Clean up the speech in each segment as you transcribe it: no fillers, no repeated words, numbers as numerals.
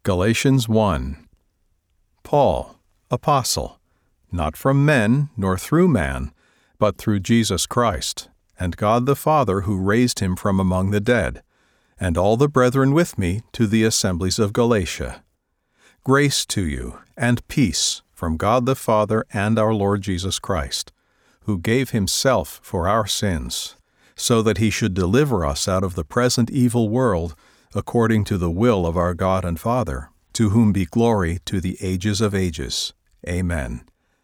Galatians 1. Paul, apostle, not from men nor through man, but through Jesus Christ, and God the Father who raised him from among the dead, and all the brethren with me to the assemblies of Galatia. Grace to you, and peace from God the Father and our Lord Jesus Christ, who gave himself for our sins, so that he should deliver us out of the present evil world, according to the will of our God and Father, to whom be glory to the ages of ages. Amen.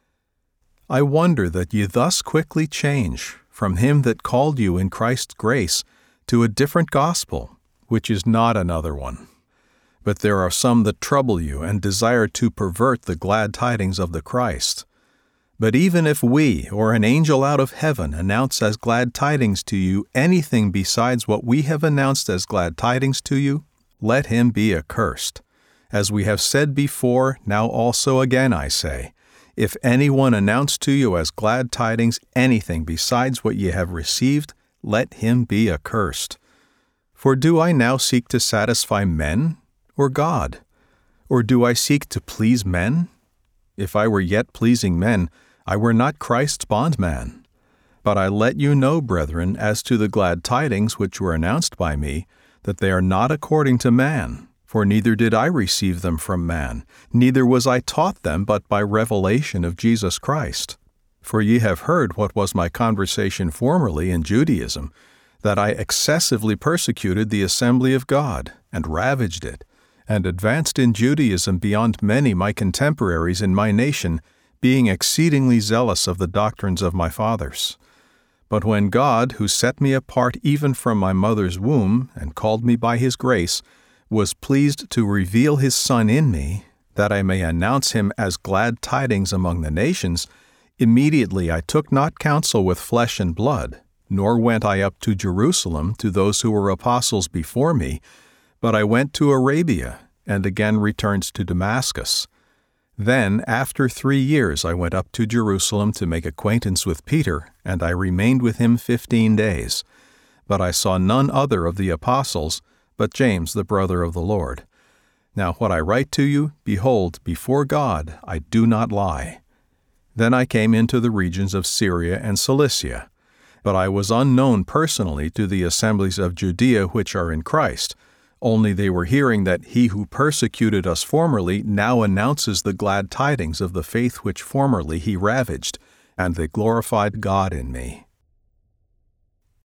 I wonder that ye thus quickly change from him that called you in Christ's grace to a different gospel, which is not another one. But there are some that trouble you and desire to pervert the glad tidings of the Christ. But even if we or an angel out of heaven announce as glad tidings to you anything besides what we have announced as glad tidings to you, let him be accursed. As we have said before, now also again I say, if anyone announce to you as glad tidings anything besides what ye have received, let him be accursed. For do I now seek to satisfy men, or God? Or do I seek to please men? If I were yet pleasing men, I were not Christ's bondman. But I let you know, brethren, as to the glad tidings which were announced by me, that they are not according to man. For neither did I receive them from man, neither was I taught them, but by revelation of Jesus Christ. For ye have heard what was my conversation formerly in Judaism, that I excessively persecuted the assembly of God, and ravaged it, and advanced in Judaism beyond many my contemporaries in my nation, being exceedingly zealous of the doctrines of my fathers. But when God, who set me apart even from my mother's womb, and called me by his grace, was pleased to reveal his Son in me, that I may announce him as glad tidings among the nations, immediately I took not counsel with flesh and blood, nor went I up to Jerusalem to those who were apostles before me, but I went to Arabia, and again returned to Damascus. Then, after 3 years, I went up to Jerusalem to make acquaintance with Peter, and I remained with him 15 days. But I saw none other of the apostles, but James the brother of the Lord. Now what I write to you, behold, before God I do not lie. Then I came into the regions of Syria and Cilicia. But I was unknown personally to the assemblies of Judea which are in Christ, only they were hearing that he who persecuted us formerly now announces the glad tidings of the faith which formerly he ravaged, and they glorified God in me.